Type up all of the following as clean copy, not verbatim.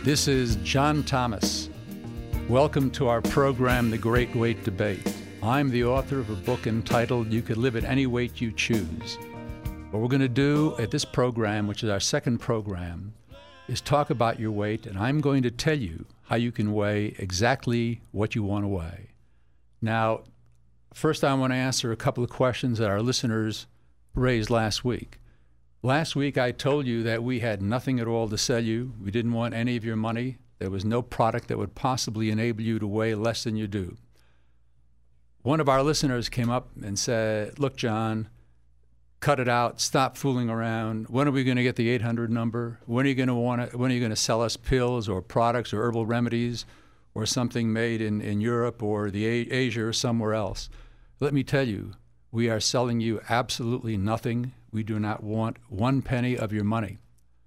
This is John Thomas. Welcome to our program, The Great Weight Debate. I'm the author of a book entitled You Could Live at Any Weight You Choose. What we're going to do at this program, which is our second program, is talk about your weight, and I'm going to tell you how you can weigh exactly what you want to weigh. Now, first I want to answer a couple of questions that our listeners raised last week. Last week I told you that we had nothing at all to sell you. We didn't want any of your money. There was no product that would possibly enable you to weigh less than you do. One of our listeners came up and said, look, John, cut it out. Stop fooling around. When are we going to get the 800 number? When are you going to sell us pills or products or herbal remedies or something made in Europe or Asia or somewhere else? Let me tell you, we are selling you absolutely nothing. We do not want one penny of your money.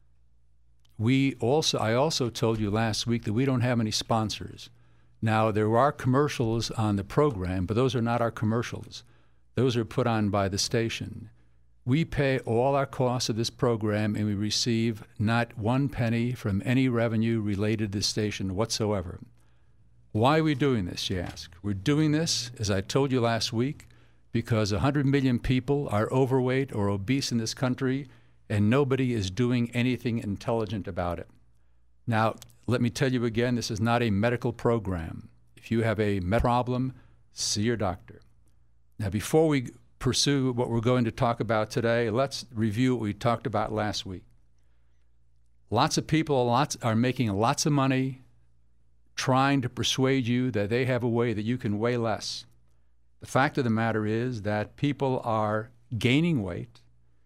I also told you last week that we don't have any sponsors. Now, there are commercials on the program, but those are not our commercials. Those are put on by the station. We pay all our costs of this program, and we receive not one penny from any revenue related to the station whatsoever. Why are we doing this, you ask? We're doing this, as I told you last week, because 100 million people are overweight or obese in this country, and nobody is doing anything intelligent about it. Now, let me tell you again, this is not a medical program. If you have a medical problem, see your doctor. Now, before we pursue what we're going to talk about today, let's review what we talked about last week. Lots of people are making lots of money trying to persuade you that they have a way that you can weigh less. The fact of the matter is that people are gaining weight,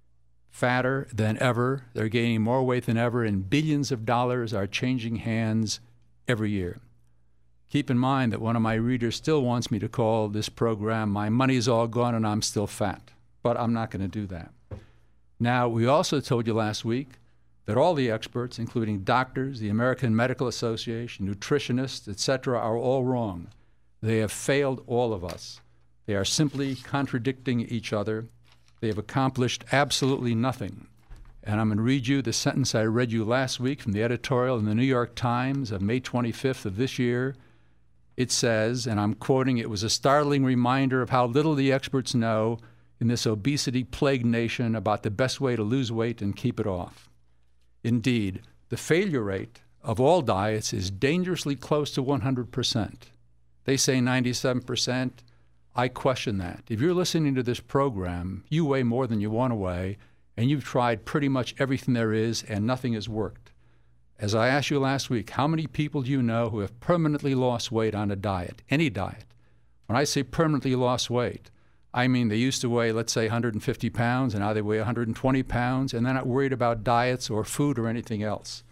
fatter than ever. They're gaining more weight than ever, and billions of dollars are changing hands every year. Keep in mind that one of my readers still wants me to call this program My Money's All Gone and I'm Still Fat, but I'm not going to do that. Now, we also told you last week that all the experts, including doctors, the American Medical Association, nutritionists, etc., are all wrong. They have failed all of us. They are simply contradicting each other. They have accomplished absolutely nothing. And I'm going to read you the sentence I read you last week from the editorial in the New York Times of May 25th of this year. It says, and I'm quoting, "It was a startling reminder of how little the experts know in this obesity-plagued nation about the best way to lose weight and keep it off. Indeed, the failure rate of all diets is dangerously close to 100%. They say 97%. I question that. If you're listening to this program, you weigh more than you want to weigh, and you've tried pretty much everything there is, and nothing has worked. As I asked you last week, how many people do you know who have permanently lost weight on a diet, any diet? When I say permanently lost weight, I mean they used to weigh, let's say, 150 pounds, and now they weigh 120 pounds, and they're not worried about diets or food or anything else.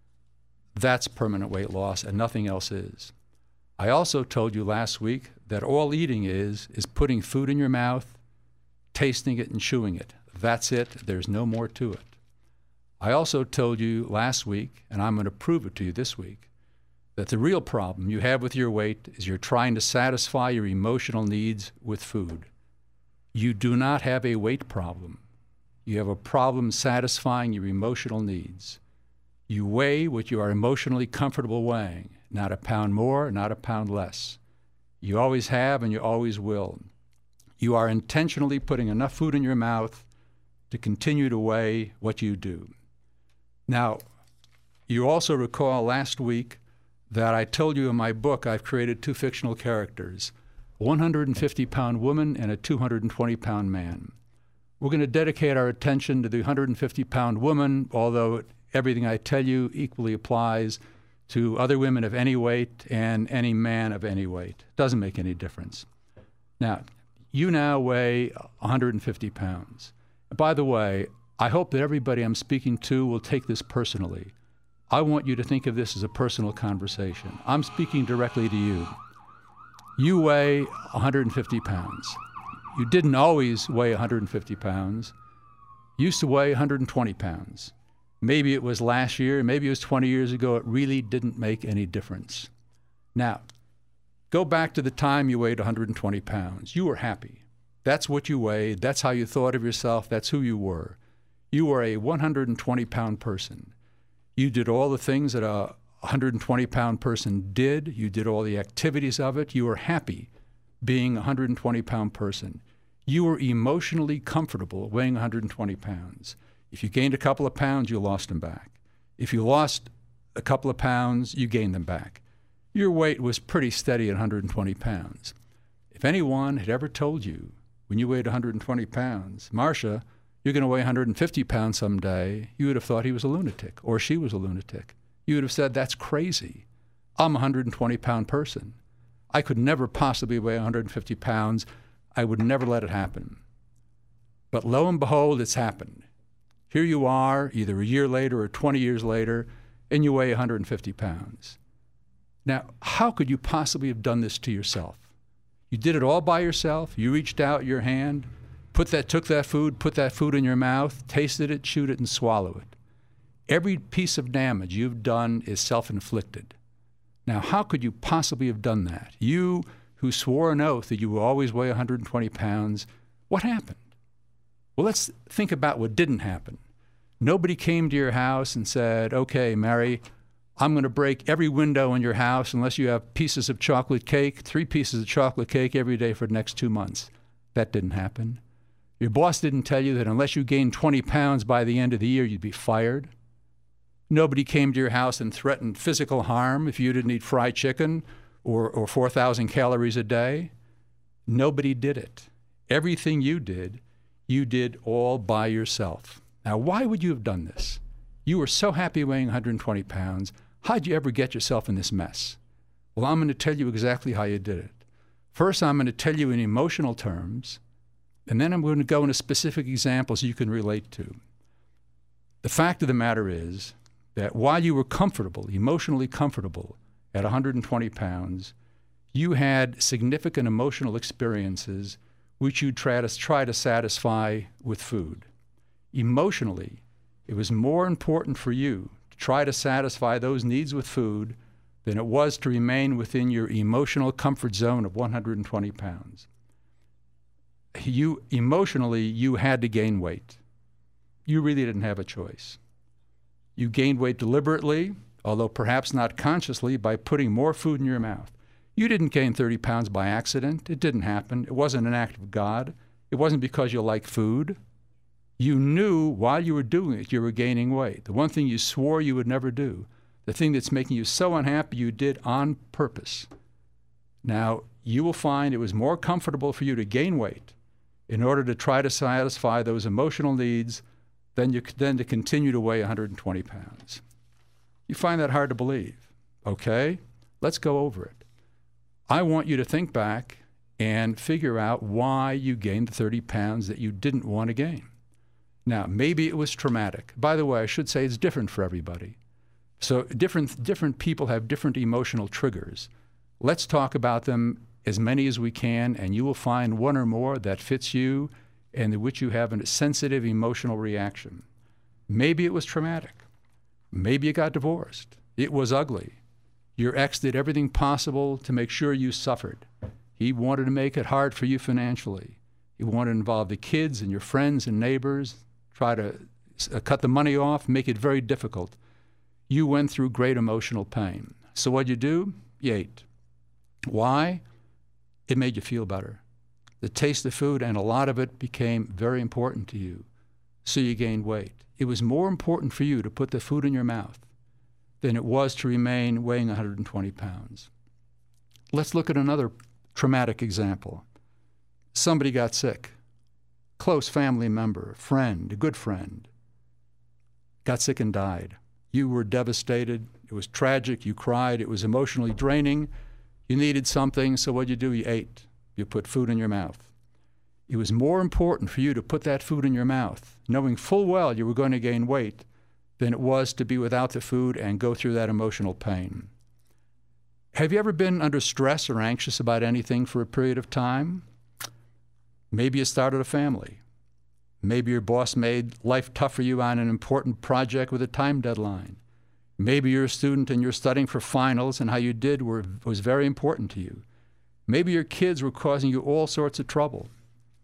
That's permanent weight loss, and nothing else is. I also told you last week that all eating is putting food in your mouth, tasting it, and chewing it. That's it. There's no more to it. I also told you last week, and I'm going to prove it to you this week, that the real problem you have with your weight is you're trying to satisfy your emotional needs with food. You do not have a weight problem. You have a problem satisfying your emotional needs. You weigh what you are emotionally comfortable weighing, not a pound more, not a pound less. You always have and you always will. You are intentionally putting enough food in your mouth to continue to weigh what you do. Now, you also recall last week that I told you in my book I've created two fictional characters, a 150-pound woman and a 220-pound man. We're going to dedicate our attention to the 150-pound woman, although everything I tell you equally applies to other women of any weight and any man of any weight. Doesn't make any difference. Now, you now weigh 150 pounds. By the way, I hope that everybody I'm speaking to will take this personally. I want you to think of this as a personal conversation. I'm speaking directly to you. You weigh 150 pounds. You didn't always weigh 150 pounds. You used to weigh 120 pounds. Maybe it was last year, maybe it was 20 years ago. It really didn't make any difference. Now, go back to the time you weighed 120 pounds. You were happy. That's what you weighed. That's how you thought of yourself. That's who you were. You were a 120-pound person. You did all the things that a 120-pound person did. You did all the activities of it. You were happy being a 120-pound person. You were emotionally comfortable weighing 120 pounds. If you gained a couple of pounds, you lost them back. If you lost a couple of pounds, you gained them back. Your weight was pretty steady at 120 pounds. If anyone had ever told you when you weighed 120 pounds, Marcia, you're going to weigh 150 pounds someday, you would have thought he was a lunatic or she was a lunatic. You would have said, that's crazy. I'm a 120-pound person. I could never possibly weigh 150 pounds. I would never let it happen. But lo and behold, it's happened. Here you are, either a year later or 20 years later, and you weigh 150 pounds. Now, how could you possibly have done this to yourself? You did it all by yourself. You reached out your hand, took that food, put that food in your mouth, tasted it, chewed it, and swallowed it. Every piece of damage you've done is self-inflicted. Now, how could you possibly have done that? You who swore an oath that you will always weigh 120 pounds, what happened? Well, let's think about what didn't happen. Nobody came to your house and said, okay, Mary, I'm going to break every window in your house unless you have pieces of chocolate cake, 3 pieces of chocolate cake every day for the next 2 months. That didn't happen. Your boss didn't tell you that unless you gained 20 pounds by the end of the year, you'd be fired. Nobody came to your house and threatened physical harm if you didn't eat fried chicken or 4,000 calories a day. Nobody did it. Everything you did all by yourself. Now, why would you have done this? You were so happy weighing 120 pounds. How'd you ever get yourself in this mess? Well, I'm going to tell you exactly how you did it. First, I'm going to tell you in emotional terms, and then I'm going to go into specific examples you can relate to. The fact of the matter is that while you were comfortable, emotionally comfortable at 120 pounds, you had significant emotional experiences which you try to satisfy with food. Emotionally, it was more important for you to try to satisfy those needs with food than it was to remain within your emotional comfort zone of 120 pounds. Emotionally, you had to gain weight. You really didn't have a choice. You gained weight deliberately, although perhaps not consciously, by putting more food in your mouth. You didn't gain 30 pounds by accident. It didn't happen. It wasn't an act of God. It wasn't because you like food. You knew while you were doing it, you were gaining weight. The one thing you swore you would never do, the thing that's making you so unhappy, you did on purpose. Now, you will find it was more comfortable for you to gain weight in order to try to satisfy those emotional needs than to continue to weigh 120 pounds. You find that hard to believe. Okay, let's go over it. I want you to think back and figure out why you gained the 30 pounds that you didn't want to gain. Now, maybe it was traumatic. By the way, I should say it's different for everybody. So different people have different emotional triggers. Let's talk about them, as many as we can, and you will find one or more that fits you and in which you have a sensitive emotional reaction. Maybe it was traumatic. Maybe you got divorced. It was ugly. Your ex did everything possible to make sure you suffered. He wanted to make it hard for you financially. He wanted to involve the kids and your friends and neighbors, try to cut the money off, make it very difficult. You went through great emotional pain. So what'd you do? You ate. Why? It made you feel better. The taste of food, and a lot of it, became very important to you. So you gained weight. It was more important for you to put the food in your mouth than it was to remain weighing 120 pounds. Let's look at another traumatic example. Somebody got sick. Close family member, friend, a good friend, got sick and died. You were devastated. It was tragic. You cried. It was emotionally draining. You needed something, so what'd you do? You ate. You put food in your mouth. It was more important for you to put that food in your mouth, knowing full well you were going to gain weight, than it was to be without the food and go through that emotional pain. Have you ever been under stress or anxious about anything for a period of time? Maybe you started a family. Maybe your boss made life tough for you on an important project with a time deadline. Maybe you're a student and you're studying for finals, and how you did was very important to you. Maybe your kids were causing you all sorts of trouble.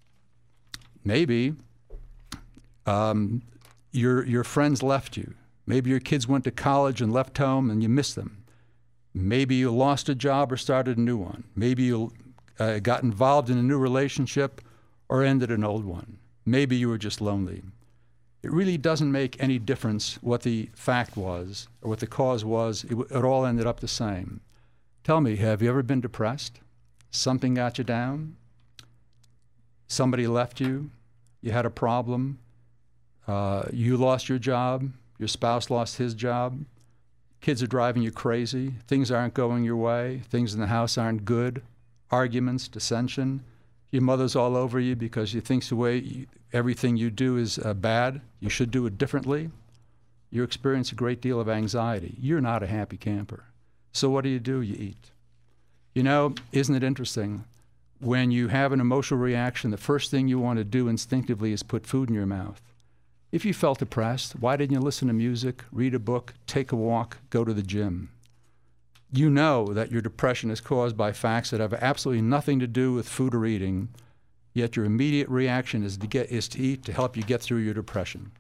Maybe your friends left you. Maybe your kids went to college and left home and you miss them. Maybe you lost a job or started a new one. Maybe you got involved in a new relationship or ended an old one. Maybe you were just lonely. It really doesn't make any difference what the fact was or what the cause was. It all ended up the same. Tell me, have you ever been depressed? Something got you down? Somebody left you? You had a problem? You lost your job? Your spouse lost his job? Kids are driving you crazy? Things aren't going your way? Things in the house aren't good? Arguments, dissension? Your mother's all over you because she thinks the way everything you do is bad. You should do it differently. You experience a great deal of anxiety. You're not a happy camper. So what do? You eat. You know, isn't it interesting? When you have an emotional reaction, the first thing you want to do instinctively is put food in your mouth. If you felt depressed, why didn't you listen to music, read a book, take a walk, go to the gym? You know that your depression is caused by facts that have absolutely nothing to do with food or eating, yet your immediate reaction is to eat to help you get through your depression.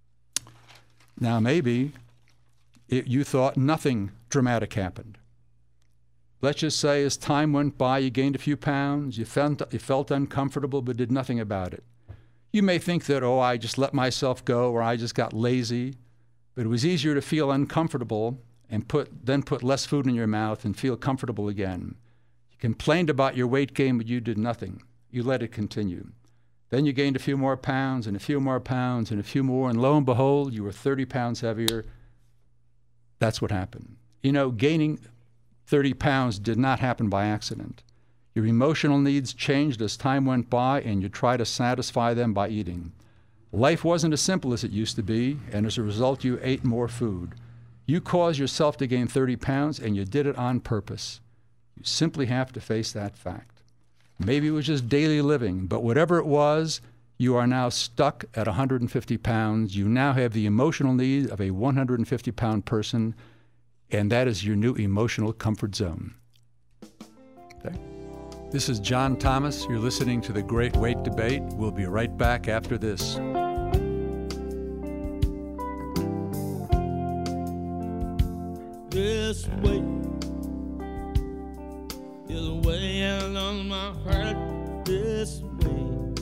Now maybe you thought nothing dramatic happened. Let's just say as time went by, you gained a few pounds, you felt uncomfortable but did nothing about it. You may think that, oh, I just let myself go or I just got lazy, but it was easier to feel uncomfortable and then put less food in your mouth and feel comfortable again. You complained about your weight gain, but you did nothing. You let it continue. Then you gained a few more pounds and a few more pounds and a few more, and lo and behold, you were 30 pounds heavier. That's what happened. You know, gaining 30 pounds did not happen by accident. Your emotional needs changed as time went by, and you try to satisfy them by eating. Life wasn't as simple as it used to be, and as a result, you ate more food. You caused yourself to gain 30 pounds, and you did it on purpose. You simply have to face that fact. Maybe it was just daily living, but whatever it was, you are now stuck at 150 pounds. You now have the emotional need of a 150-pound person, and that is your new emotional comfort zone. Okay. This is John Thomas. You're listening to The Great Weight Debate. We'll be right back after this. This weight is weighing on my heart. This weight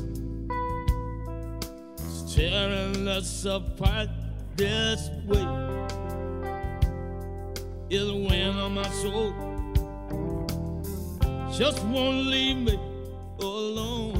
is tearing us apart. This weight is weighing on my soul. Just won't leave me alone.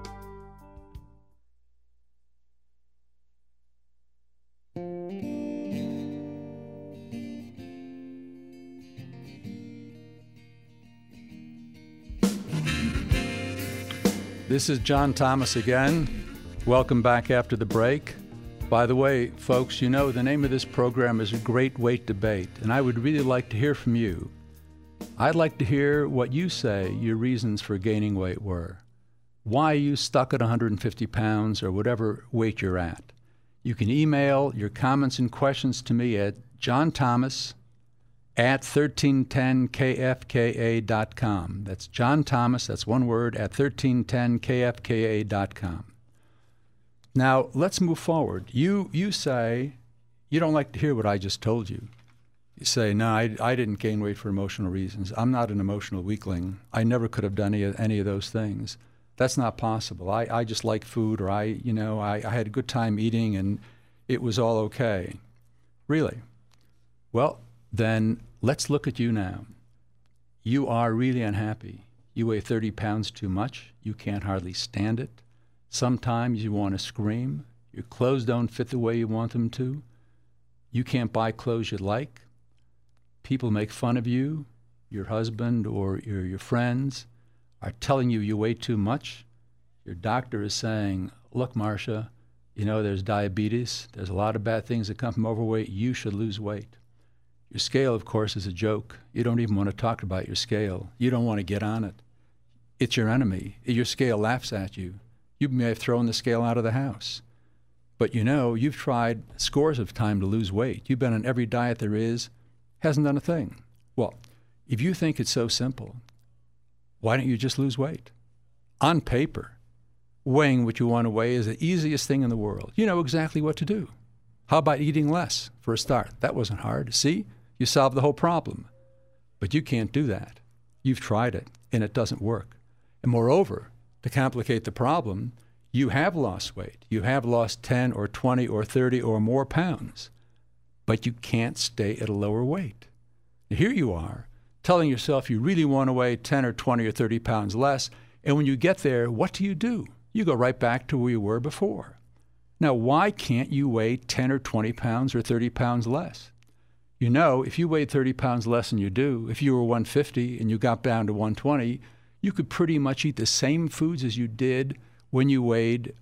This is John Thomas again. Welcome back after the break. By the way, folks, you know the name of this program is A Great Weight Debate, and I would really like to hear from you. I'd like to hear what you say your reasons for gaining weight were. Why are you stuck at 150 pounds or whatever weight you're at? You can email your comments and questions to me at johnthomas@1310kfka.com. That's John Thomas, that's one word, at 1310kfka.com. Now, let's move forward. You say you don't like to hear what I just told you. You say, no, I didn't gain weight for emotional reasons. I'm not an emotional weakling. I never could have done any of those things. That's not possible. I just like food, or I had a good time eating and it was all okay. Really? Well, then let's look at you now. You are really unhappy. You weigh 30 pounds too much. You can't hardly stand it. Sometimes you want to scream. Your clothes don't fit the way you want them to. You can't buy clothes you like. People make fun of you. Your husband or your friends are telling you you weigh too much. Your doctor is saying, look, Marcia, you know there's diabetes. There's a lot of bad things that come from overweight. You should lose weight. Your scale, of course, is a joke. You don't even want to talk about your scale. You don't want to get on it. It's your enemy. Your scale laughs at you. You may have thrown the scale out of the house. But you know, you've tried scores of times to lose weight. You've been on every diet there is, hasn't done a thing. Well, if you think it's so simple, why don't you just lose weight? On paper, weighing what you want to weigh is the easiest thing in the world. You know exactly what to do. How about eating less for a start? That wasn't hard. See, you solved the whole problem. But you can't do that. You've tried it, and it doesn't work. And moreover, to complicate the problem, you have lost weight. You have lost 10 or 20 or 30 or more pounds, but you can't stay at a lower weight. Now, here you are, telling yourself you really want to weigh 10 or 20 or 30 pounds less, and when you get there, what do? You go right back to where you were before. Now, why can't you weigh 10 or 20 pounds or 30 pounds less? You know, if you weighed 30 pounds less than you do, if you were 150 and you got down to 120, you could pretty much eat the same foods as you did when you weighed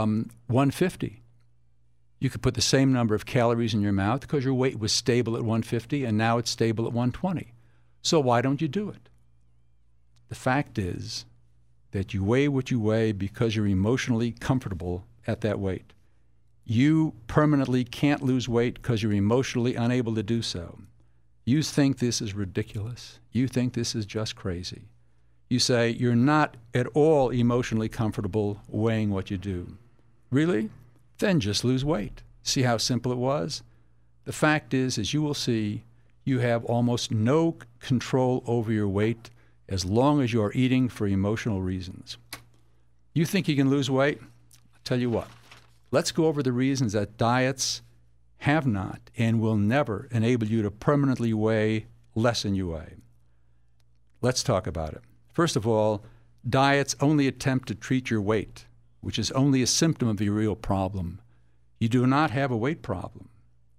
150. You could put the same number of calories in your mouth because your weight was stable at 150 and now it's stable at 120. So why don't you do it? The fact is that you weigh what you weigh because you're emotionally comfortable at that weight. You permanently can't lose weight because you're emotionally unable to do so. You think this is ridiculous. You think this is just crazy. You say you're not at all emotionally comfortable weighing what you do. Really? Then just lose weight. See how simple it was? The fact is, as you will see, you have almost no control over your weight as long as you are eating for emotional reasons. You think you can lose weight? I'll tell you what. Let's go over the reasons that diets have not and will never enable you to permanently weigh less than you weigh. Let's talk about it. First of all, diets only attempt to treat your weight, which is only a symptom of your real problem. You do not have a weight problem.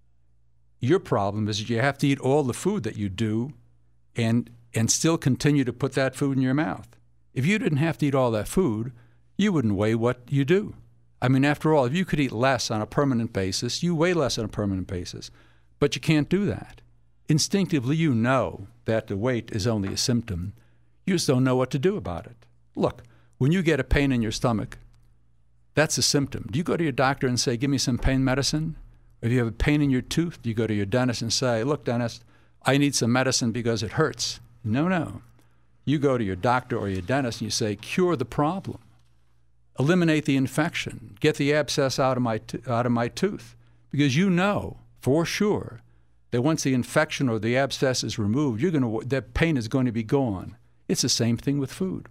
Your problem is that you have to eat all the food that you do and still continue to put that food in your mouth. If you didn't have to eat all that food, you wouldn't weigh what you do. I mean, after all, if you could eat less on a permanent basis, you weigh less on a permanent basis. But you can't do that. Instinctively, you know that the weight is only a symptom. You just don't know what to do about it. Look, when you get a pain in your stomach, that's a symptom. Do you go to your doctor and say, give me some pain medicine? If you have a pain in your tooth, do you go to your dentist and say, look, dentist, I need some medicine because it hurts? No. You go to your doctor or your dentist and you say, cure the problem. Eliminate the infection. Get the abscess out of my tooth. Because you know for sure that once the infection or the abscess is removed, that pain is going to be gone. It's the same thing with food.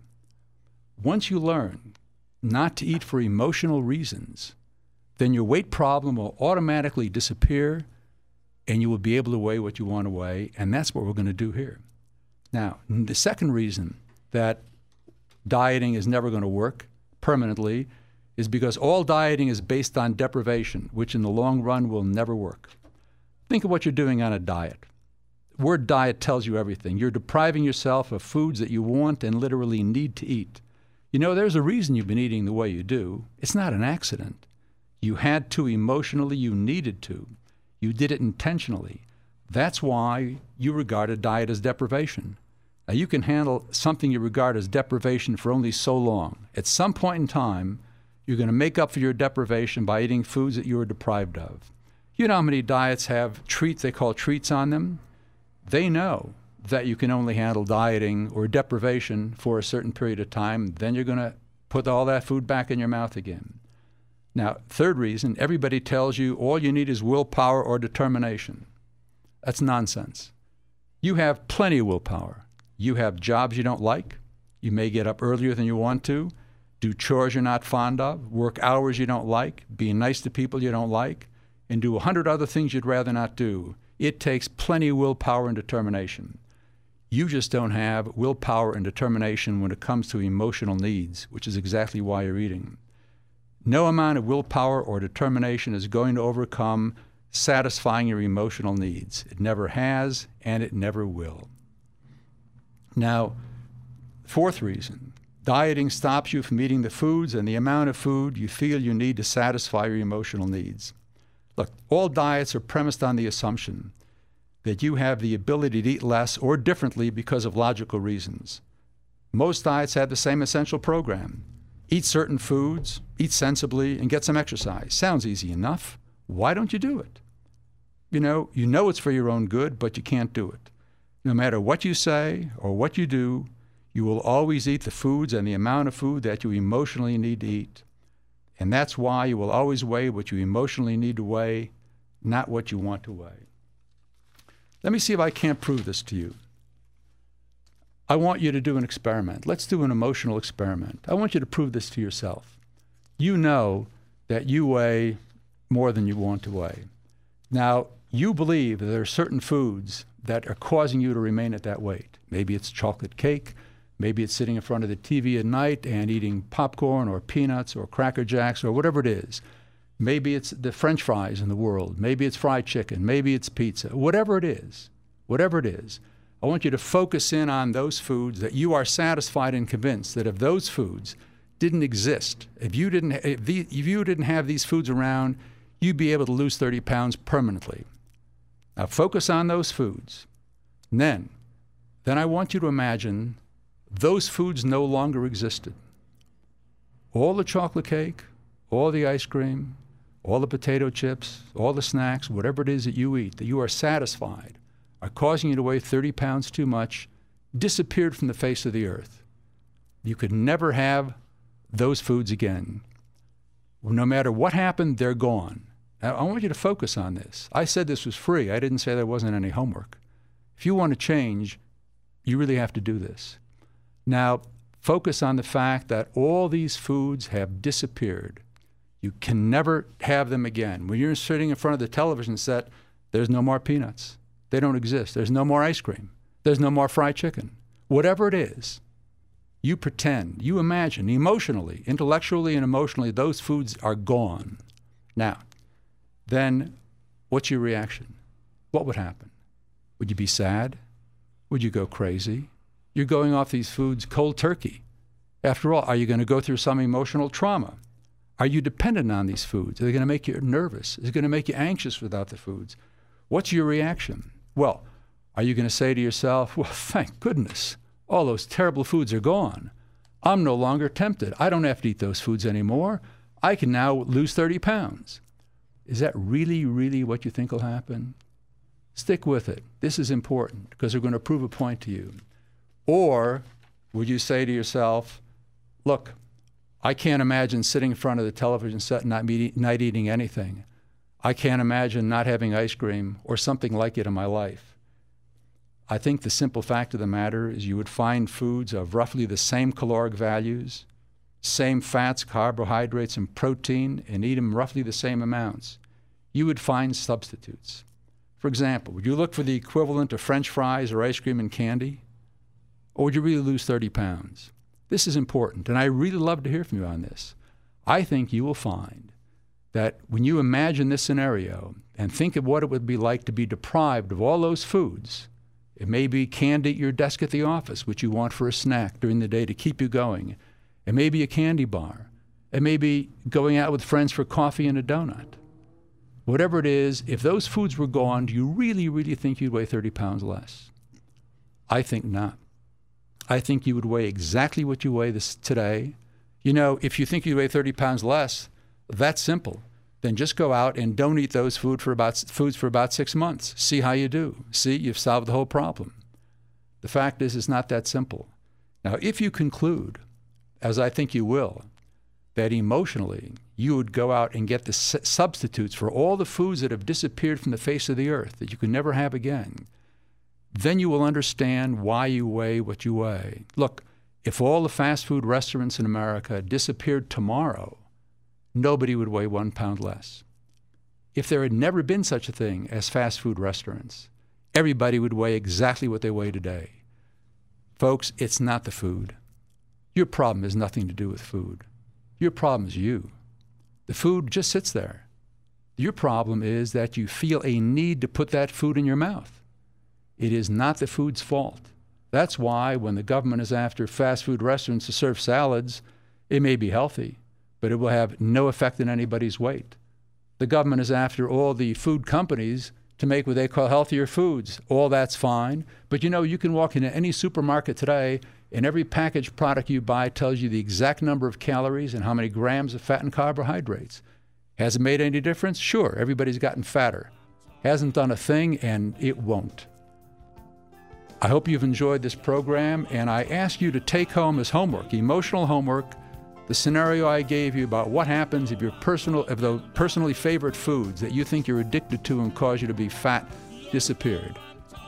Once you learn not to eat for emotional reasons, then your weight problem will automatically disappear and you will be able to weigh what you want to weigh, and that's what we're going to do here. Now, the second reason that dieting is never going to work permanently is because all dieting is based on deprivation, which in the long run will never work. Think of what you're doing on a diet. The word diet tells you everything. You're depriving yourself of foods that you want and literally need to eat. You know, there's a reason you've been eating the way you do. It's not an accident. You had to emotionally, you needed to. You did it intentionally. That's why you regard a diet as deprivation. Now, you can handle something you regard as deprivation for only so long. At some point in time, you're going to make up for your deprivation by eating foods that you were deprived of. You know how many diets have treats they call treats on them? They know that you can only handle dieting or deprivation for a certain period of time. Then you're going to put all that food back in your mouth again. Now, third reason, everybody tells you all you need is willpower or determination. That's nonsense. You have plenty of willpower. You have jobs you don't like. You may get up earlier than you want to, do chores you're not fond of, work hours you don't like, be nice to people you don't like, and do 100 other things you'd rather not do. It takes plenty of willpower and determination. You just don't have willpower and determination when it comes to emotional needs, which is exactly why you're eating. No amount of willpower or determination is going to overcome satisfying your emotional needs. It never has, and it never will. Now, fourth reason, dieting stops you from eating the foods and the amount of food you feel you need to satisfy your emotional needs. Look, all diets are premised on the assumption that you have the ability to eat less or differently because of logical reasons. Most diets have the same essential program. Eat certain foods, eat sensibly, and get some exercise. Sounds easy enough. Why don't you do it? You know it's for your own good, but you can't do it. No matter what you say or what you do, you will always eat the foods and the amount of food that you emotionally need to eat. And that's why you will always weigh what you emotionally need to weigh, not what you want to weigh. Let me see if I can't prove this to you. I want you to do an experiment. Let's do an emotional experiment. I want you to prove this to yourself. You know that you weigh more than you want to weigh. Now, you believe that there are certain foods that are causing you to remain at that weight. Maybe it's chocolate cake. Maybe it's sitting in front of the TV at night and eating popcorn or peanuts or Cracker Jacks or whatever it is. Maybe it's the French fries in the world. Maybe it's fried chicken. Maybe it's pizza. Whatever it is, I want you to focus in on those foods that you are satisfied and convinced that if those foods didn't exist, if you didn't have these foods around, you'd be able to lose 30 pounds permanently. Now focus on those foods. And then I want you to imagine those foods no longer existed. All the chocolate cake, all the ice cream, all the potato chips, all the snacks, whatever it is that you eat, that you are satisfied, are causing you to weigh 30 pounds too much, disappeared from the face of the earth. You could never have those foods again. No matter what happened, they're gone. Now, I want you to focus on this. I said this was free. I didn't say there wasn't any homework. If you want to change, you really have to do this. Now, focus on the fact that all these foods have disappeared. You can never have them again. When you're sitting in front of the television set, there's no more peanuts. They don't exist. There's no more ice cream. There's no more fried chicken. Whatever it is, you pretend, you imagine, emotionally, intellectually and emotionally, those foods are gone. Now, then what's your reaction? What would happen? Would you be sad? Would you go crazy? You're going off these foods cold turkey. After all, are you going to go through some emotional trauma? Are you dependent on these foods? Are they going to make you nervous? Is it going to make you anxious without the foods? What's your reaction? Well, are you going to say to yourself, well, thank goodness, all those terrible foods are gone. I'm no longer tempted. I don't have to eat those foods anymore. I can now lose 30 pounds. Is that really, really what you think will happen? Stick with it. This is important because we're going to prove a point to you. Or would you say to yourself, look, I can't imagine sitting in front of the television set and not eating anything. I can't imagine not having ice cream or something like it in my life. I think the simple fact of the matter is you would find foods of roughly the same caloric values, same fats, carbohydrates, and protein, and eat them roughly the same amounts. You would find substitutes. For example, would you look for the equivalent of French fries or ice cream and candy? Or would you really lose 30 pounds? This is important, and I really love to hear from you on this. I think you will find that when you imagine this scenario and think of what it would be like to be deprived of all those foods, it may be candy at your desk at the office, which you want for a snack during the day to keep you going. It may be a candy bar. It may be going out with friends for coffee and a donut. Whatever it is, if those foods were gone, do you really, really think you'd weigh 30 pounds less? I think not. I think you would weigh exactly what you weigh today. You know, if you think you weigh 30 pounds less, that's simple. Then just go out and don't eat those foods for about 6 months. See how you do. See, you've solved the whole problem. The fact is, it's not that simple. Now, if you conclude, as I think you will, that emotionally you would go out and get the substitutes for all the foods that have disappeared from the face of the earth that you can never have again, then you will understand why you weigh what you weigh. Look, if all the fast food restaurants in America disappeared tomorrow, nobody would weigh 1 pound less. If there had never been such a thing as fast food restaurants, everybody would weigh exactly what they weigh today. Folks, it's not the food. Your problem has nothing to do with food. Your problem is you. The food just sits there. Your problem is that you feel a need to put that food in your mouth. It is not the food's fault. That's why when the government is after fast food restaurants to serve salads, it may be healthy, but it will have no effect on anybody's weight. The government is after all the food companies to make what they call healthier foods. All that's fine. But you know, you can walk into any supermarket today and every packaged product you buy tells you the exact number of calories and how many grams of fat and carbohydrates. Has it made any difference? Sure, everybody's gotten fatter. Hasn't done a thing, and it won't. I hope you've enjoyed this program, and I ask you to take home as homework, emotional homework, the scenario I gave you about what happens if the personally favorite foods that you think you're addicted to and cause you to be fat disappeared.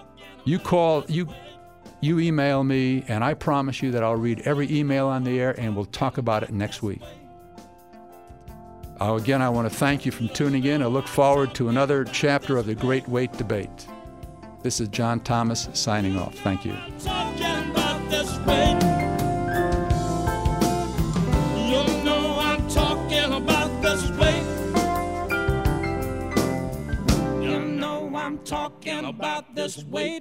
You email me, and I promise you that I'll read every email on the air, and we'll talk about it next week. Again, I want to thank you for tuning in. I look forward to another chapter of the Great Weight Debate. This is John Thomas signing off. Thank you. Talking about this weight. You know I'm talking about this weight. You know I'm talking about this weight.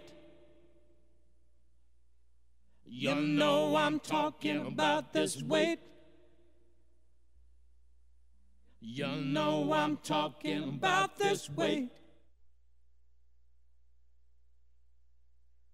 You know I'm talking about this weight. You know I'm talking about this weight.